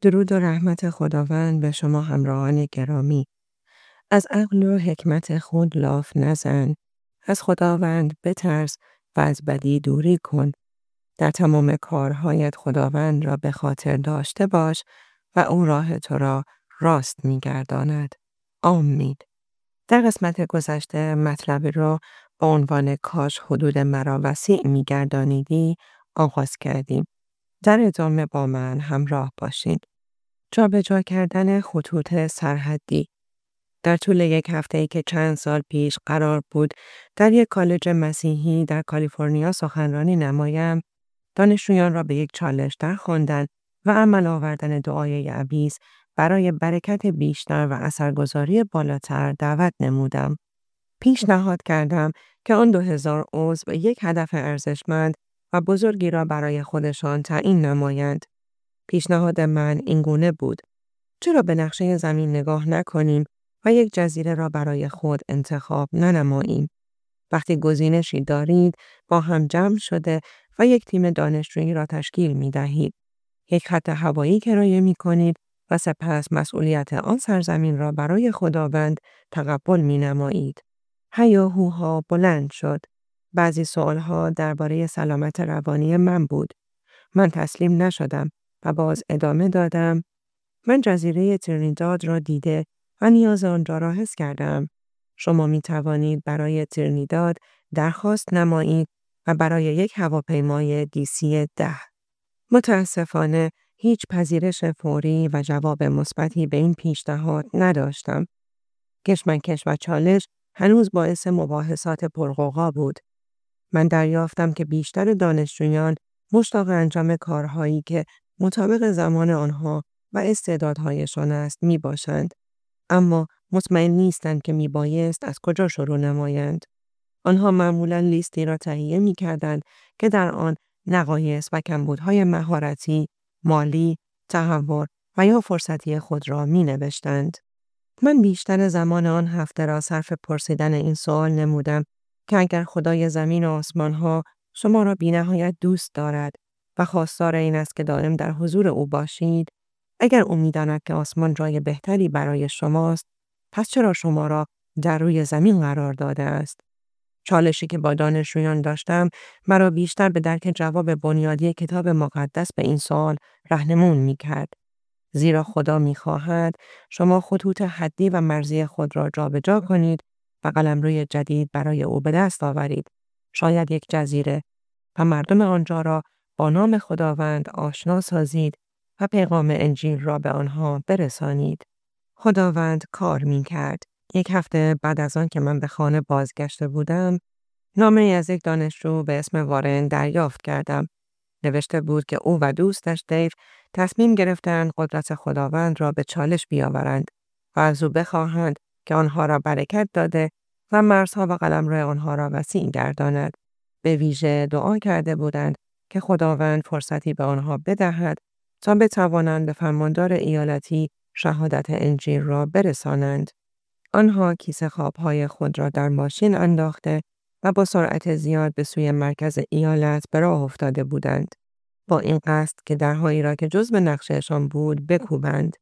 درود و رحمت خداوند به شما همراهان گرامی. از عقل و حکمت خود لاف نزن. از خداوند بترس و از بدی دوری کن. در تمام کارهایت خداوند را به خاطر داشته باش و او راه تو را راست می‌گرداند. آمین. در قسمت گذشته مطلبی را با عنوان کاش حدود مرا وسیع می‌گردانیدی آغاز کردیم. در ادامه با من همراه باشید. جابجا کردن خطوط سرحدی. در طول یک هفته‌ای که چند سال پیش قرار بود در یک کالج مسیحی در کالیفرنیا سخنرانی نمایم، دانشجویان را به یک چالش درخواندند و عمل آوردن دعای ابیس برای برکت بیشتر و اثرگذاری بالاتر دعوت نمودم. پیشنهاد کردم که آن 2000 عضو یک هدف ارزشمند و بزرگی را برای خودشان تعیین نمایند. پیشنهاد من اینگونه بود: چرا به نقشه زمین نگاه نکنیم و یک جزیره را برای خود انتخاب ننماییم؟ وقتی گزینشی دارید، با هم جمع شده و یک تیم دانشجویی را تشکیل می دهید. یک خط هوایی کرایه می کنید و سپس مسئولیت آن سرزمین را برای خداوند تقبل می نمایید. هیاهوها بلند شد. بعضی سوالها درباره سلامت روانی من بود. من تسلیم نشدم و باز ادامه دادم: من جزیره ترینیداد را دیده و نیاز آنجا را حس کردم. شما می توانید برای ترینیداد درخواست نمایید و برای یک هواپیمای DC 10. متاسفانه هیچ پذیرش فوری و جواب مثبتی به این پیشنهاد نداشتم. کشمکش و چالش هنوز باعث مباحثات پرغوغا بود. من دریافتم که بیشتر دانشجویان مشتاق انجام کارهایی که مطابق زمان آنها و استعدادهایشان است می باشند. اما مطمئن نیستند که می بایست از کجا شروع نمایند. آنها معمولاً لیستی را تهیه می کردند که در آن نقایص و کمبودهای مهارتی، مالی، تهور و یا فرصتی خود را می نوشتند. من بیشتر زمان آن هفته را صرف پرسیدن این سوال نمودم که اگر خدای زمین و آسمانها شما را بی‌نهایت دوست دارد و خواستار این است که دائم در حضور او باشید، اگر او می‌داند که آسمان جای بهتری برای شماست، پس چرا شما را در روی زمین قرار داده است؟ چالشی که با دانشجویان داشتم مرا بیشتر به درک جواب بنیادی کتاب مقدس به این سوال راهنمون می‌کرد. زیرا خدا می‌خواهد شما خطوط حدی و مرزی خود را جابجا کنید و قلمروی جدید برای او به دست آورید، شاید یک جزیره، و مردم آنجا را با نام خداوند آشنا سازید و پیغام انجیل را به آنها برسانید. خداوند کار می‌کرد. یک هفته بعد از آن که من به خانه بازگشته بودم، نامه‌ای از یک دانشجو به اسم وارن دریافت کردم. نوشته بود که او و دوستش دیو تصمیم گرفتند قدرت خداوند را به چالش بیاورند و از او بخواهند که آنها را برکت داده و مرزها و قلمرو آنها را وسیع گرداند. به ویژه دعا کرده بودند که خداوند فرصتی به آنها بدهد تا بتوانند به فرماندار ایالتی شهادت انجیل را برسانند. آنها کیسه خوابهای خود را در ماشین انداخته و با سرعت زیاد به سوی مرکز ایالت به راه افتاده بودند، با این قصد که درهایی را که جزو نقشهشان بود بکوبند.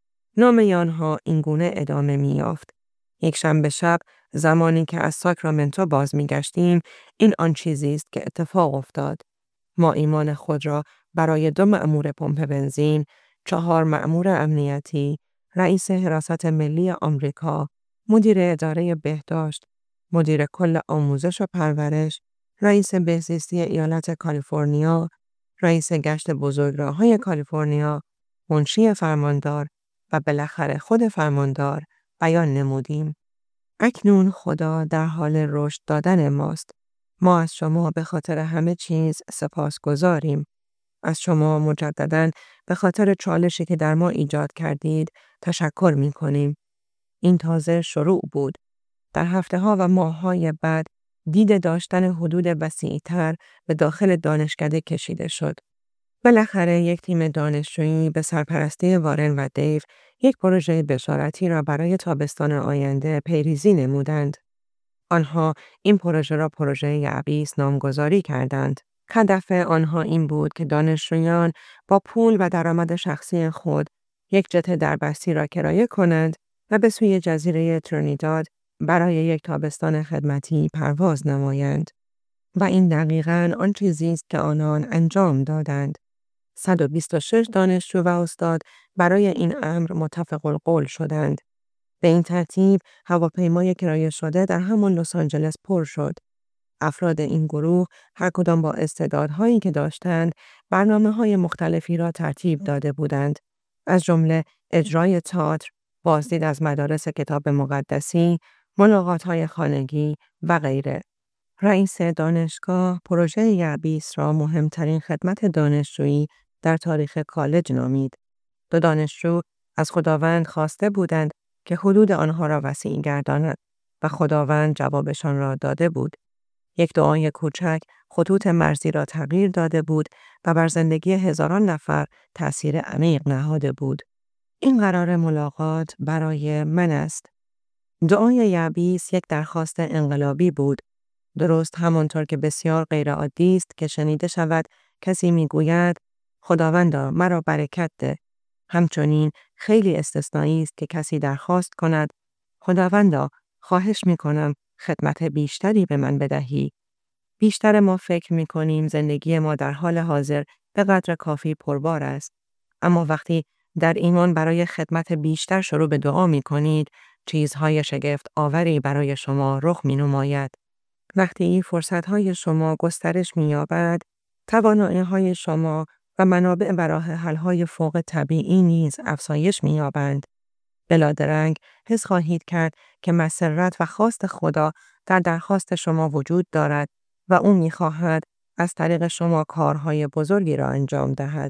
نامه آنها اینگونه ادامه می‌یافت: یک شنبه شب زمانی که از ساکرامنتو باز می‌گشتیم، این آن چیزی است که اتفاق افتاد. ما ایمان خود را برای 2 مأمور پمپ بنزین، 4 مأمور امنیتی، رئیس حراست ملی آمریکا، مدیر اداره بهداشت، مدیر کل آموزش و پرورش، رئیس بهزیستی ایالت کالیفرنیا، رئیس گشت بزرگراه‌های کالیفرنیا، منشی فرماندار و بالاخره خود فرماندار بیان نمودیم. اکنون خدا در حال رشد دادن ماست. ما از شما به خاطر همه چیز سپاسگزاریم. از شما مجدداً به خاطر چالشی که در ما ایجاد کردید تشکر می کنیم. این تازه شروع بود. در هفته‌ها و ماه‌های بعد دید داشتن حدود وسیع‌تر به داخل دانشکده کشیده شد. بالاخره یک تیم دانشجویی به سرپرستی وارن و دیو یک پروژه بشارتی را برای تابستان آینده پیریزی نمودند. آنها این پروژه را پروژه ابیس نامگذاری کردند. هدف آنها این بود که دانشجویان با پول و درآمد شخصی خود یک جت دربستی را کرایه کنند و به سوی جزیره ترینیداد برای یک تابستان خدمتی پرواز نمایند. و این دقیقاً آن چیزی است که آنان انجام دادند. 126 دانشجو و استاد برای این امر متفق القول شدند. به این ترتیب هواپیمای کرایه شده در همان لس آنجلس پر شد. افراد این گروه هر کدام با استعدادهایی که داشتند برنامه‌های مختلفی را ترتیب داده بودند. از جمله اجرای تئاتر، بازدید از مدارس کتاب مقدسی، ملاقات‌های خانگی و غیره. رئیس دانشگاه پروژه یعبیس را مهمترین خدمت دانشجویی در تاریخ کالج نامید. دو دانشجو از خداوند خواسته بودند که حدود آنها را وسیع گرداند و خداوند جوابشان را داده بود. یک دعای کوچک خطوط مرزی را تغییر داده بود و بر زندگی هزاران نفر تأثیر عمیق نهاده بود. این قرار ملاقات برای من است. دعای یعبیس یک درخواست انقلابی بود. درست همانطور که بسیار غیرعادی است که شنیده شود کسی میگوید خداوندا مرا برکت ده. همچنین خیلی استثنایی است که کسی درخواست کند خداوندا خواهش میکنم خدمت بیشتری به من بدهی. بیشتر ما فکر میکنیم زندگی ما در حال حاضر به قدر کافی پربار است. اما وقتی در ایمان برای خدمت بیشتر شروع به دعا میکنید، چیزهای شگفت آوری برای شما رخ مینماید. وقتی فرصتهای شما گسترش می‌یابد، توانایی‌های شما و منابع برای حل‌های فوق طبیعی نیز افزایش می‌یابند. بلادرنگ حس خواهید کرد که مسرت و خواست خدا در درخواست شما وجود دارد و او می‌خواهد از طریق شما کارهای بزرگی را انجام دهد.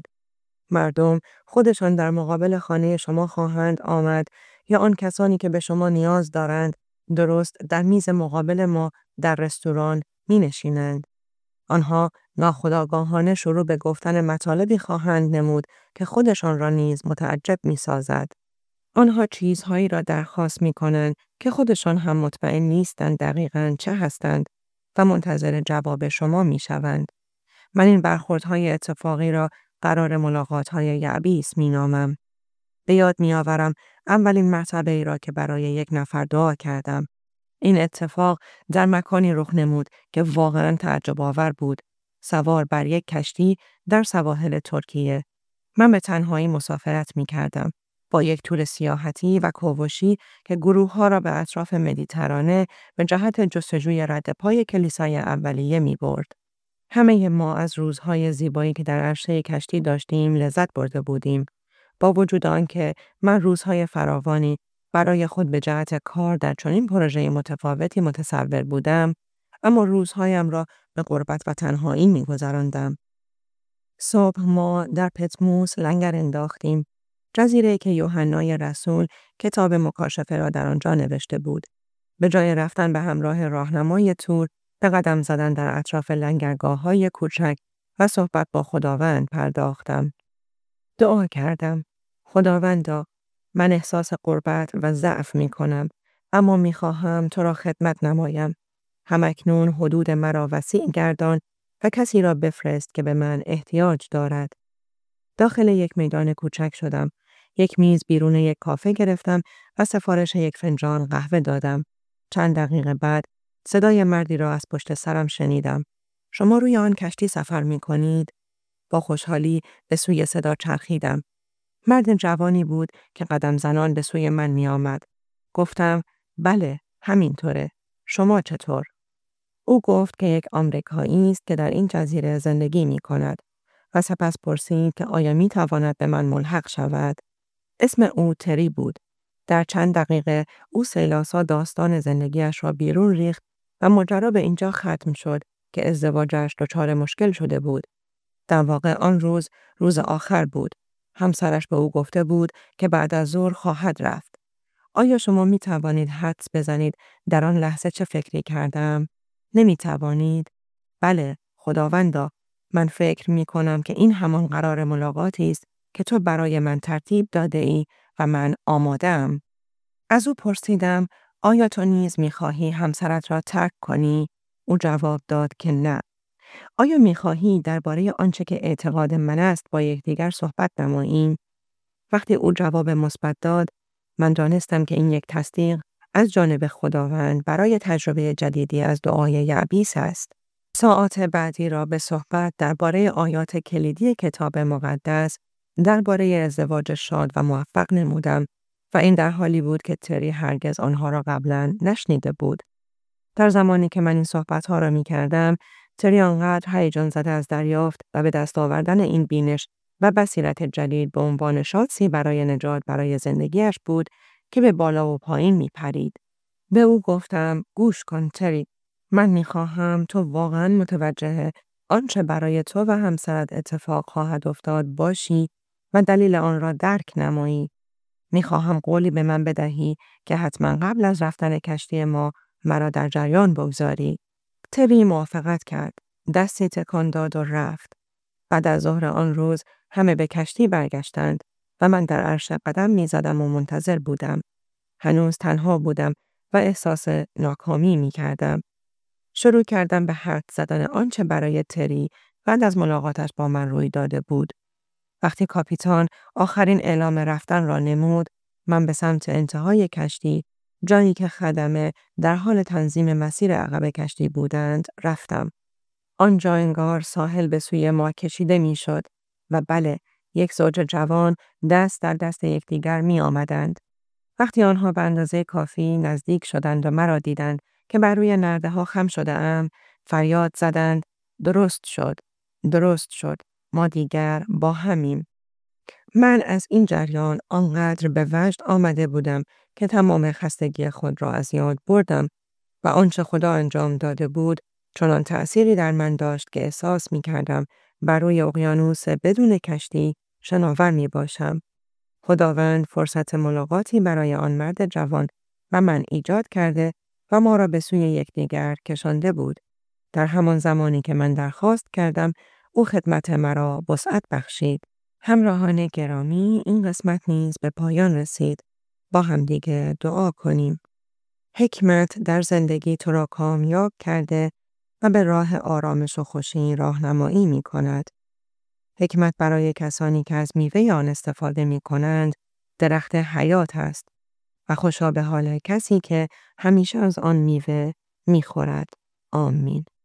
مردم خودشان در مقابل خانه شما خواهند آمد یا آن کسانی که به شما نیاز دارند درست در میز مقابل ما در رستوران می نشینند. آنها ناخودآگاهانه شروع به گفتن مطالبی خواهند نمود که خودشان را نیز متعجب می سازد. آنها چیزهایی را درخواست می کنند که خودشان هم مطمئن نیستند دقیقاً چه هستند و منتظر جواب شما می شوند. من این برخوردهای اتفاقی را قرار ملاقات‌های یعبیس می نامم. به یاد می آورم اولین مرتبه ای را که برای یک نفر دعا کردم. این اتفاق در مکانی رخ نمود که واقعاً تعجب آور بود. سوار بر یک کشتی در سواحل ترکیه. من به تنهایی مسافرت می کردم. با یک تور سیاحتی و کووشی که گروه ها را به اطراف مدیترانه به جهت جستجوی رد پای کلیسای اولیه می برد. همه ما از روزهای زیبایی که در عرشه کشتی داشتیم لذت برده بودیم. با وجود آنکه من روزهای فراوانی برای خود به جهت کار در چنین پروژه متفاوتی متصور بودم، اما روزهایم را به غربت و تنهایی می‌گذراندم. صبح ما در پتموس لنگر انداختیم، جزیره‌ای که یوحنای رسول کتاب مکاشفه را در آنجا نوشته بود. به جای رفتن به همراه راهنمای تور، به قدم زدن در اطراف لنگرگاه‌های کوچک و صحبت با خداوند پرداختم. دعا کردم. خداوندا، من احساس غربت و ضعف می کنم، اما می خواهم تو را خدمت نمایم. همکنون حدود مرا وسیع گردان و کسی را بفرست که به من احتیاج دارد. داخل یک میدان کوچک شدم. یک میز بیرون یک کافه گرفتم و سفارش یک فنجان قهوه دادم. چند دقیقه بعد صدای مردی را از پشت سرم شنیدم. شما روی آن کشتی سفر می کنید؟ با خوشحالی به سوی صدا چرخیدم. مرد جوانی بود که قدم زنان به سوی من می آمد. گفتم بله، همینطوره. شما چطور؟ او گفت که یک آمریکایی است که در این جزیره زندگی می کند و سپس پرسید که آیا می تواند به من ملحق شود. اسم او تری بود. در چند دقیقه او سیلاسا داستان زندگیش را بیرون ریخت و ماجرا به اینجا ختم شد که ازدواجش دچار مشکل شده بود. در واقع آن روز آخر بود. همسرش به او گفته بود که بعد از ظهر خواهد رفت. آیا شما می توانید حدس بزنید در آن لحظه چه فکری کردم؟ نمی توانید؟ بله، خداوندا، من فکر می کنم که این همان قرار ملاقاتی است که تو برای من ترتیب داده ای و من آماده‌ام. از او پرسیدم آیا تو نیز می خواهی همسرت را ترک کنی؟ او جواب داد که نه. آیا می‌خواهی درباره آنچه که اعتقاد من است با یکدیگر صحبت نماییم؟ وقتی او جواب مثبت داد، من دانستم که این یک تصدیق از جانب خداوند برای تجربه جدیدی از دعای یعبیس است. ساعات بعدی را به صحبت درباره آیات کلیدی کتاب مقدس، درباره ازدواج شاد و موفق نمودم و این در حالی بود که تری هرگز آنها را قبلا نشنیده بود. در زمانی که من این صحبت‌ها را می‌کردم، تری آنقدر هیجان زده از دریافت و به دست آوردن این بینش و بصیرت جدید به عنوان شانسی برای نجات برای زندگیش بود که به بالا و پایین می‌پرید. به او گفتم: گوش کن تری، من می‌خواهم تو واقعاً متوجه آنچه برای تو و همسرت اتفاق خواهد افتاد باشی و دلیل آن را درک نمایی. می‌خواهم قولی به من بدهی که حتما قبل از رفتن کشتی ما مرا در جریان بگذاری. تری موافقت کرد. دستی تکان داد و رفت. بعد از ظهر آن روز همه به کشتی برگشتند و من در عرش قدم می‌زدم و منتظر بودم. هنوز تنها بودم و احساس ناکامی می‌کردم. شروع کردم به حرف زدن آنچه برای تری بعد از ملاقاتش با من روی داده بود. وقتی کاپیتان آخرین اعلام رفتن را نمود، من به سمت انتهای کشتی، جایی که خدمه در حال تنظیم مسیر عقب کشتی بودند، رفتم. آنجا انگار ساحل به سوی ما کشیده می شد و بله، یک زوج جوان دست در دست یکدیگر می آمدند. وقتی آنها به اندازه کافی نزدیک شدند و مرا دیدند که بر روی نرده ها خم شده ام، فریاد زدند: درست شد، درست شد، ما دیگر با همیم. من از این جریان آنقدر به وجد آمده بودم که تمام خستگی خود را از یاد بردم و آنچه خدا انجام داده بود چنان تأثیری در من داشت که احساس می کردم بر روی اقیانوس بدون کشتی شناور می باشم. خداوند فرصت ملاقاتی برای آن مرد جوان و من ایجاد کرده و ما را به سوی یکدیگر کشانده بود. در همان زمانی که من درخواست کردم، او خدمت مرا وسعت بخشید. همراهان گرامی، این قسمت نیز به پایان رسید. با همدیگه دعا کنیم. حکمت در زندگی تو را کامیاب کرده و به راه آرامش و خوشی راهنمایی می کند. حکمت برای کسانی که از میوه آن استفاده می کنند، درخت حیات است و خوشا به حال کسی که همیشه از آن میوه می خورد. آمین.